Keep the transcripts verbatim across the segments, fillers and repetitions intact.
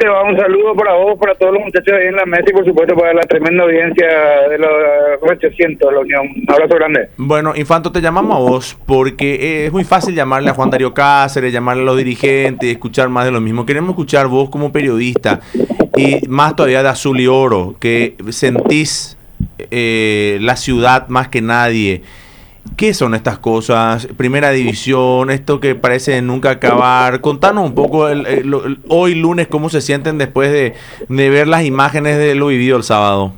te va? Un saludo para vos, para todos los muchachos ahí en la mesa y por supuesto para la tremenda audiencia de los ochocientos de la Unión. Un abrazo grande. Bueno, Infanto, te llamamos a vos porque es muy fácil llamarle a Juan Darío Cáceres, llamarle a los dirigentes y escuchar más de lo mismo. Queremos escuchar vos como periodista y más todavía de Azul y Oro, que sentís eh, la ciudad más que nadie. ¿Qué son estas cosas? Primera división, esto que parece nunca acabar. Contanos un poco el, el, el, hoy lunes cómo se sienten después de, de ver las imágenes de lo vivido el sábado.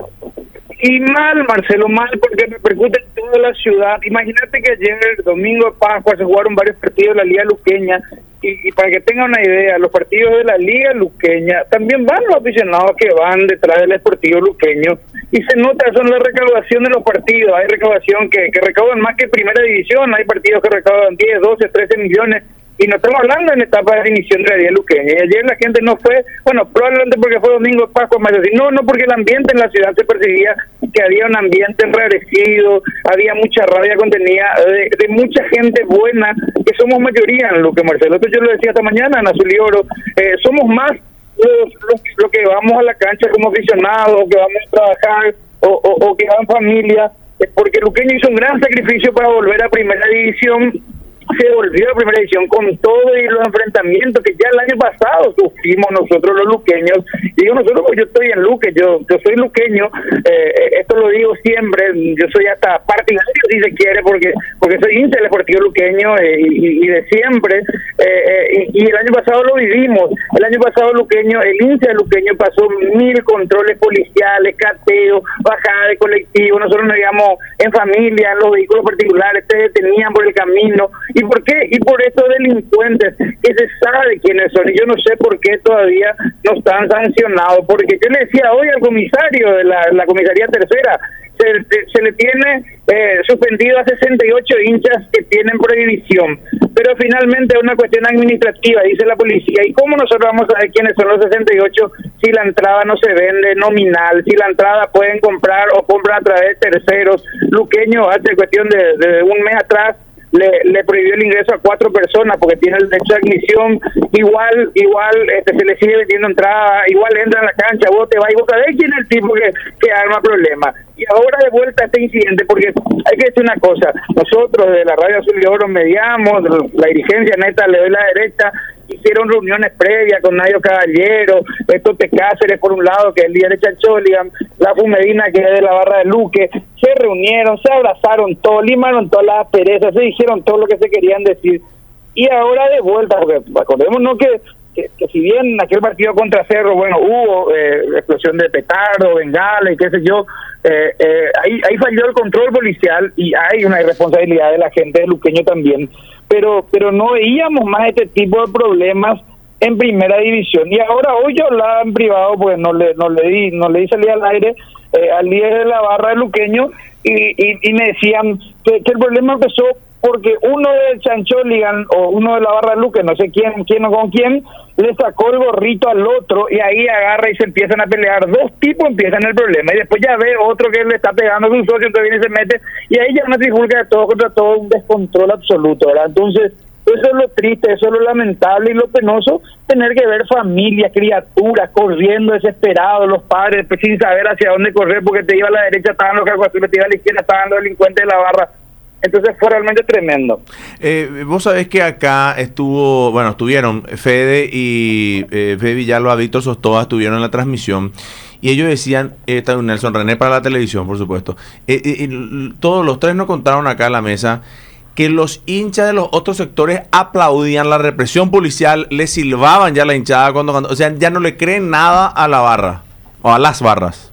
Y mal, Marcelo, mal porque repercute en toda la ciudad. Imagínate que ayer, el domingo de Pascua, se jugaron varios partidos de la Liga Luqueña. Y, y para que tengan una idea, los partidos de la Liga Luqueña también van los aficionados que van detrás del Sportivo Luqueño. Y se nota eso en la recaudación de los partidos. Hay recaudación que, que recaudan más que Primera División. Hay partidos que recaudan diez, doce, trece millones. Y no estamos hablando en etapa de inicio de la Liga Luqueña. Y ayer la gente no fue, bueno, probablemente porque fue domingo de Pascua, más así. No, no, porque el ambiente en la ciudad se percibía que había un ambiente enrarecido, había mucha rabia contenida de, de mucha gente buena, que somos mayoría en Luque, Marcelo. Esto yo lo decía esta mañana en Azul y Oro. Eh, somos más los, los, los que vamos a la cancha como aficionados, o que vamos a trabajar, o, o, o que van familia, eh, porque Luqueño hizo un gran sacrificio para volver a Primera División. Se volvió a Primera División con todo y los enfrentamientos que ya el año pasado sufrimos nosotros los luqueños. Digo nosotros porque yo estoy en Luque, yo yo soy luqueño, eh, esto lo digo siempre, yo soy hasta partidario si se quiere, porque porque soy hincha del Deportivo Luqueño eh, y, y de siempre, eh, eh, y, y el año pasado lo vivimos. El año pasado Luqueño, el hincha de Luqueño pasó mil controles policiales, cateos, bajada de colectivo, nosotros nos íbamos en familia, en los vehículos particulares, se detenían por el camino. ¿Y por qué? Y por estos delincuentes que se sabe quiénes son. Y yo no sé por qué todavía no están sancionados. Porque yo le decía hoy al comisario de la, la comisaría tercera, se, se, se le tiene eh, suspendido a sesenta y ocho hinchas que tienen prohibición. Pero finalmente es una cuestión administrativa, dice la policía. ¿Y cómo nosotros vamos a saber quiénes son los sesenta y ocho si la entrada no se vende nominal? Si la entrada pueden comprar o compran a través de terceros. Luqueño, hace cuestión de, de un mes atrás, Le, le prohibió el ingreso a cuatro personas porque tiene el derecho de admisión. Igual igual este, se le sigue vendiendo entrada, igual entra en la cancha, vos te vas y vos sabés quién es el tipo que, que arma problemas. Y ahora de vuelta a este incidente, porque hay que decir una cosa, nosotros de la Radio Azul y Oro mediamos, la dirigencia neta le doy la derecha, hicieron reuniones previas con Nayo Caballero, Tote Cáceres por un lado, que es el líder de Chacholigan, la Fumedina, que es de la barra de Luque, se reunieron, se abrazaron todos, limaron todas las perezas, se dijeron todo lo que se querían decir. Y ahora de vuelta, porque acordémonos que, que, que si bien aquel partido contra Cerro, bueno, hubo eh, explosión de petardo, bengala y qué sé yo, eh, eh, ahí, ahí falló el control policial y hay una irresponsabilidad de la gente de Luqueño también. Pero pero no veíamos más este tipo de problemas en Primera División. Y ahora hoy yo hablaba en privado, pues no le no le di no le di salida al aire eh, al líder de la barra de Luqueño y, y, y me decían que, que el problema empezó porque uno del Chancholigan o uno de la barra de Luque, no sé quién quién o con quién, le sacó el gorrito al otro y ahí agarra y se empiezan a pelear. Dos tipos empiezan el problema y después ya ve otro que le está pegando a su socio, entonces viene y se mete y ahí ya una trifulca de todo contra todo, un descontrol absoluto, ¿verdad? Entonces eso es lo triste, eso es lo lamentable y lo penoso, tener que ver familias, criaturas corriendo desesperados, los padres pues, sin saber hacia dónde correr porque te iba a la derecha, estaban los caguazules, te iba a la izquierda, estaban los delincuentes de la barra. Entonces fue realmente tremendo. Eh, vos sabés que acá estuvo, bueno, estuvieron Fede y eh, Fede Villalba, Víctor Sostoa estuvieron en la transmisión y ellos decían, eh, Nelson René para la televisión, por supuesto, eh, eh, todos los tres nos contaron acá en la mesa que los hinchas de los otros sectores aplaudían la represión policial, le silbaban ya la hinchada cuando, cuando, o sea, ya no le creen nada a la barra o a las barras.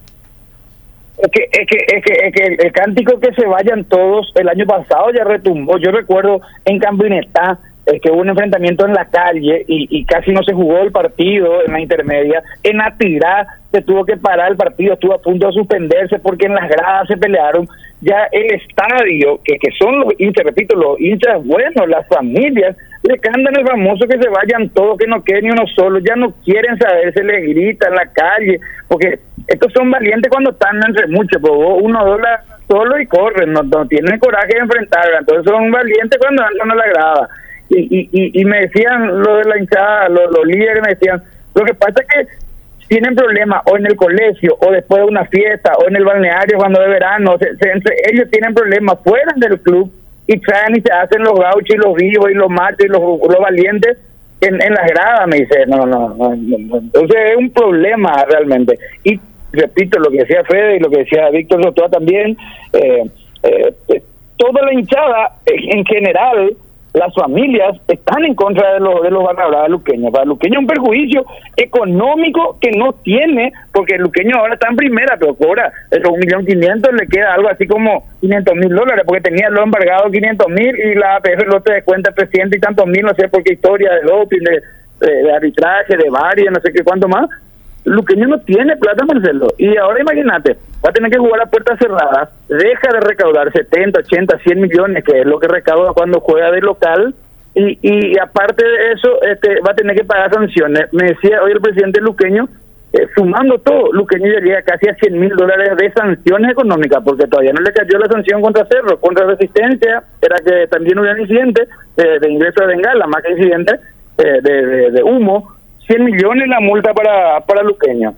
Es que, es que, es que, es que el, el cántico que se vayan todos el año pasado ya retumbó. Yo recuerdo en Campinettá eh, que hubo un enfrentamiento en la calle y, y casi no se jugó el partido en la intermedia. En Atirá se tuvo que parar el partido, estuvo a punto de suspenderse porque en las gradas se pelearon. Ya el estadio, que, que son los hinchas, repito, los hinchas buenos, las familias, le cantan el famoso que se vayan todos, que no quede ni uno solo, ya no quieren saber, se les grita en la calle, porque estos son valientes cuando están entre muchos, pues uno dobla solo y corren, no, no tienen coraje de enfrentar, entonces son valientes cuando andan a la grada. Y, y, y, y me decían lo de la hinchada, los, los líderes me decían, Lo que pasa es que tienen problemas o en el colegio, o después de una fiesta, o en el balneario cuando es verano. Se, se, entre ellos tienen problemas fuera del club y traen y se hacen los gauchos y los vivos y los machos y los, los valientes en, en las gradas, me dice. No, no, no, no, no. Entonces es un problema realmente. Y repito lo que decía Fede y lo que decía Víctor Sotoa también, eh, eh, toda la hinchada en general, las familias están en contra de los de los barra brava luqueños. Para Luqueño es un perjuicio económico que no tiene, porque el Luqueño ahora está en primera, pero cobra esos un millón quinientos, le queda algo así como quinientos mil dólares, porque tenía lo embargado quinientos mil y la A P F lo te descuenta trescientos y tantos mil, no sé por qué historia de doping, de, de, de arbitraje, de varios, no sé qué cuánto más. Luqueño no tiene plata, Marcelo, y ahora imagínate, va a tener que jugar a puertas cerradas, deja de recaudar setenta, ochenta, cien millones, que es lo que recauda cuando juega de local, y, y aparte de eso, este va a tener que pagar sanciones. Me decía hoy el presidente luqueño, eh, sumando todo, Luqueño llegaría casi a cien mil dólares de sanciones económicas, porque todavía no le cayó la sanción contra Cerro, contra Resistencia, era que también hubiera incidente eh, de ingreso de bengala, más que incidente eh, de, de, de humo. cien millones la multa para, para Luqueño.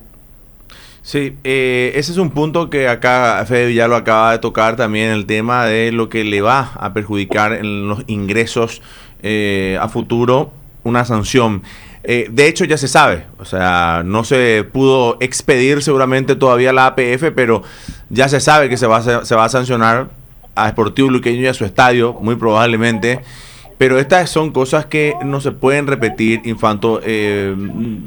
Sí, eh, ese es un punto que acá Fede ya lo acaba de tocar también, el tema de lo que le va a perjudicar en los ingresos eh, a futuro, una sanción. Eh, de hecho ya se sabe, o sea, no se pudo expedir seguramente todavía la A P F, pero ya se sabe que se va a, se va a sancionar a Sportivo Luqueño y a su estadio, muy probablemente. Pero estas son cosas que no se pueden repetir, Infanto. Eh,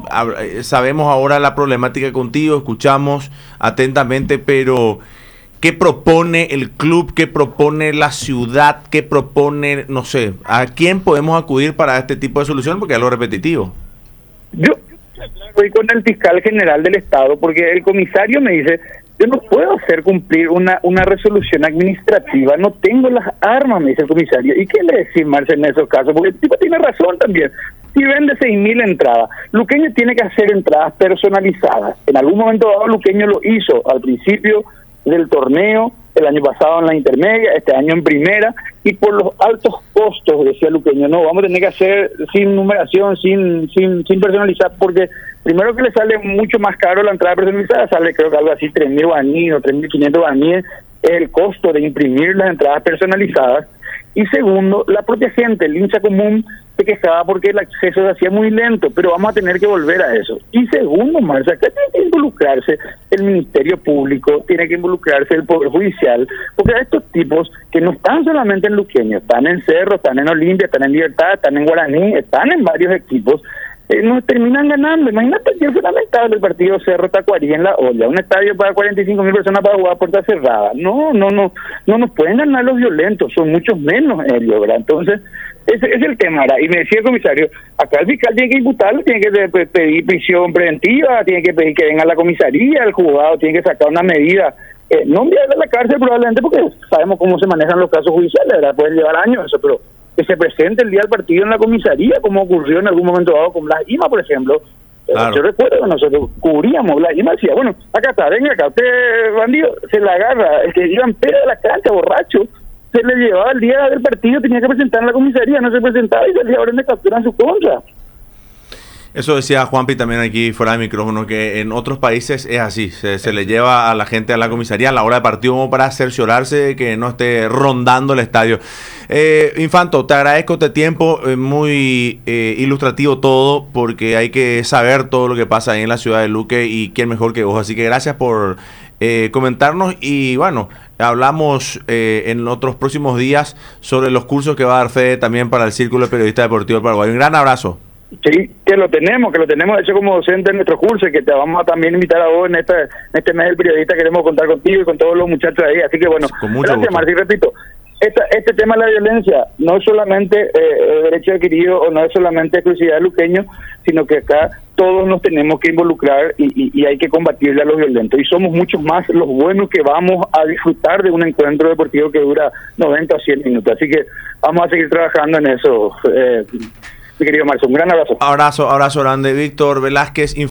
sabemos ahora la problemática contigo, escuchamos atentamente, pero ¿qué propone el club? ¿Qué propone la ciudad? ¿Qué propone, no sé, a quién podemos acudir para este tipo de solución? Porque es algo repetitivo. Yo voy con el fiscal general del Estado, porque el comisario me dice, yo no puedo hacer cumplir una una resolución administrativa, no tengo las armas, me dice el comisario. ¿Y qué le decís, Marcel, en esos casos? Porque el tipo tiene razón también. Si vende seis mil entradas, Luqueño tiene que hacer entradas personalizadas. En algún momento dado Luqueño lo hizo al principio del torneo, el año pasado en la intermedia, este año en primera, y por los altos costos, decía Luqueño, no, vamos a tener que hacer sin numeración, sin sin sin personalizar, porque primero que le sale mucho más caro la entrada personalizada, sale creo que algo así tres mil guaníes o tres mil quinientos guaníes, es el costo de imprimir las entradas personalizadas. Y segundo, la propia gente, el hincha común, se quejaba porque el acceso se hacía muy lento, pero vamos a tener que volver a eso. Y segundo, Marcia, acá tiene que involucrarse el Ministerio Público, tiene que involucrarse el Poder Judicial, porque a estos tipos que no están solamente en Luqueño, están en Cerro, están en Olimpia, están en Libertad, están en Guaraní, están en varios equipos, eh, nos terminan ganando. Imagínate que fue lamentable el partido Cerro Tacuarí en La Olla, un estadio para cuarenta y cinco mil personas para jugar a puerta cerrada. No, no, no, no nos pueden ganar los violentos, son muchos menos ellos, ¿verdad? Entonces, ese es el tema, ¿verdad? Y me decía el comisario, acá el fiscal tiene que imputarlo, tiene que pedir prisión preventiva, tiene que pedir que venga a la comisaría, el juzgado tiene que sacar una medida, eh, no enviarle a la cárcel probablemente, porque sabemos cómo se manejan los casos judiciales, ¿verdad? Pueden llevar años eso, pero que se presente el día del partido en la comisaría, como ocurrió en algún momento dado con Blas Ima, por ejemplo. Claro. Yo recuerdo que nosotros cubríamos, Blas Ima decía, bueno, acá está, venga acá, usted bandido, se la agarra, el que iba en pera de la cancha, borracho, se le llevaba el día del partido, tenía que presentar en la comisaría, no se presentaba y salía orden de captura en su contra. Eso decía Juanpi también aquí fuera de micrófono, que en otros países es así, se, se le lleva a la gente a la comisaría a la hora de partido como para cerciorarse que no esté rondando el estadio. Eh, Infanto, te agradezco este tiempo, eh, muy eh, ilustrativo todo, porque hay que saber todo lo que pasa ahí en la ciudad de Luque y quién mejor que vos, así que gracias por eh, comentarnos y bueno, hablamos eh, en otros próximos días sobre los cursos que va a dar Fede también para el Círculo de Periodistas Deportivos del Paraguay. Un gran abrazo. Sí, que lo tenemos, que lo tenemos de hecho como docente en nuestro curso y que te vamos a también invitar a vos en este, en este mes del periodista. Queremos contar contigo y con todos los muchachos ahí, así que bueno, gracias Martín, repito, esta, este tema de la violencia no es solamente eh, derecho adquirido o no es solamente exclusividad de Luqueño, sino que acá todos nos tenemos que involucrar y, y, y hay que combatirle a los violentos, y somos muchos más los buenos que vamos a disfrutar de un encuentro deportivo que dura noventa o cien minutos, así que vamos a seguir trabajando en eso. eh, Mi querido Marcio, un gran abrazo. Abrazo, abrazo grande. Víctor Velázquez.